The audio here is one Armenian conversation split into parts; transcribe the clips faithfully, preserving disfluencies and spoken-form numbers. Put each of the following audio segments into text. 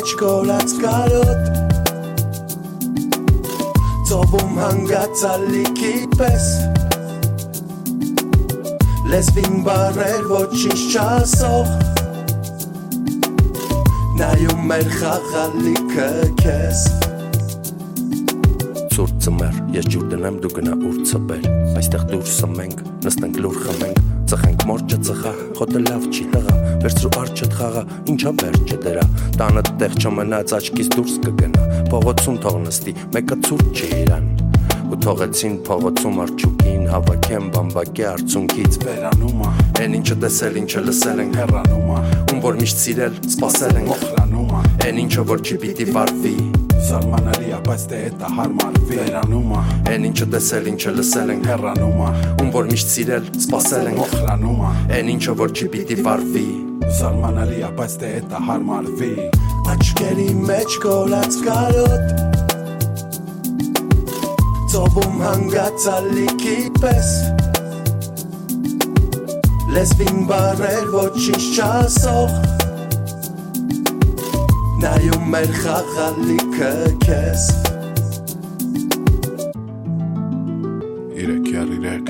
մեջ կորած կարոտ ծովում հանգած ալիքի պես լեզվին բարեր ոչինչ չասող նայում էր խաղալիքը քեզ Ծուր ծմեր, ես ջուր դնեմ, դու գնա ուր ծբեր Այստեղ դուրսը մենք, նստենք լուր խմենք Ծխենք մորջը ծխա, խոտը լավ չի հղա Վերցրու արջը թղաղա, ինչա վերջը դրա Տանը տեղ չմնաց աչքից դուրս կգնա Փողոցում թող նստի, մեկը ցուրտ չի իրան Ու թողեցին փողոցում արջուկին Հավաքեմ բամբակի արցունքից վերանումա Են ինչը տեսել, ինչը լսել ենք հեռանումա Ում որ միշտ սիրել, սպասել ենք օխրանումա Են ինչը որ չի պիտի վարվի Զարմանալի է, բայց դե էտա հարմարվի Վերանումա Են ինչը տեսել, ինչը լսել ենք հեռանումա Ում որ միշտ սիրել, սպասել ենք օխրանումա Են ինչը որ չի պիտի վարվի Զարմանալի է, բայց դե էտա հարմարվի Աչքերի մեջ կորած կարոտ Ծովում հանգած ալիքի պես Լեզվին բարեր ոչինչ չասող Նայում էր խաղալիքը քեզ Իրեք յար իրեք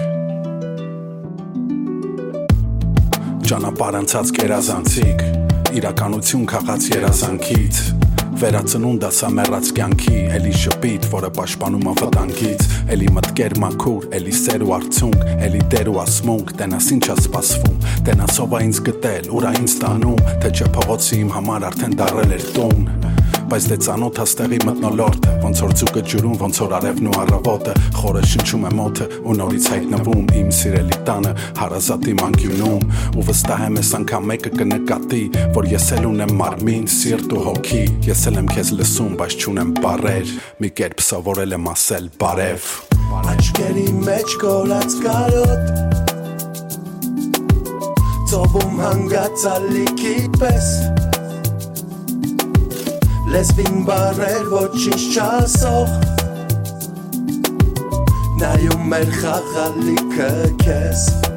Ճանապարհ անցած կերազանցիկ Իրականություն քաղաց երազանքից Վերածնունդ ասա մեռած կյանքի Էլի շպիտ, որը պաշտպանում ավտանգից Էլի մտքեր մաքուր, էլի սեր ու արցունք Էլի դեր ու ասմունք, տենաս ինչ է սպասվում Տենաս ով է ինձ գտել, ուր է ինձ տանում Թե չէ փողոցի իմ համար արդեն դառել էր տուն Բայց դե ծանոթ հաստեղի մտնոլորտը Ոնց որ ձուկը ջուրում, ոնց որ արևն ու առավոտը Խորը շնչում է մոթը ու նորից հայտնվում Իմ սիրելի տանը, հարազատի մանկյունում Ու վստահ եմ ես անգամ մեկը կնկատի Որ ես էլ ունեմ մարմին, սիրտ ու հոգի Ես էլ եմ քեզ լսում, բայց չունեմ բառեր Մի կերպ սովորել եմ ասել բարև Աչքերի մեջ կորած կարոտ Ծովում հանգած ալիքի պես Լեզվին բարեր ոչինչ չասող Նայում էր խաղալիքը քեզ